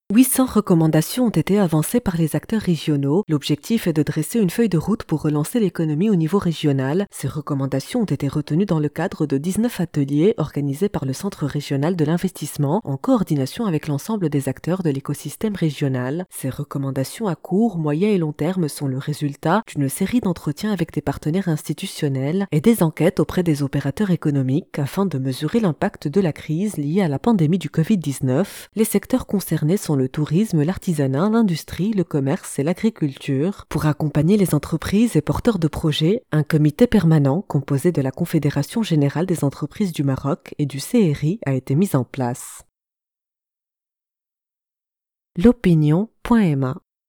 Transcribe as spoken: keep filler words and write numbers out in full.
huit cents recommandations ont été avancées par les acteurs régionaux. L'objectif est de dresser une feuille de route pour relancer l'économie au niveau régional. Ces recommandations ont été retenues dans le cadre de dix-neuf ateliers organisés par le Centre régional de l'investissement en coordination avec l'ensemble des acteurs de l'écosystème régional. Ces recommandations à court, moyen et long terme sont le résultat d'une série d'entretiens avec des partenaires institutionnels et des enquêtes auprès des opérateurs économiques afin de mesurer l'impact de la crise liée à la pandémie du covid dix-neuf. Les secteurs concernés sont le tourisme, l'artisanat, l'industrie, le commerce et l'agriculture. Pour accompagner les entreprises et porteurs de projets, un comité permanent composé de la Confédération générale des entreprises du Maroc et du C R I a été mis en place. L'opinion point m a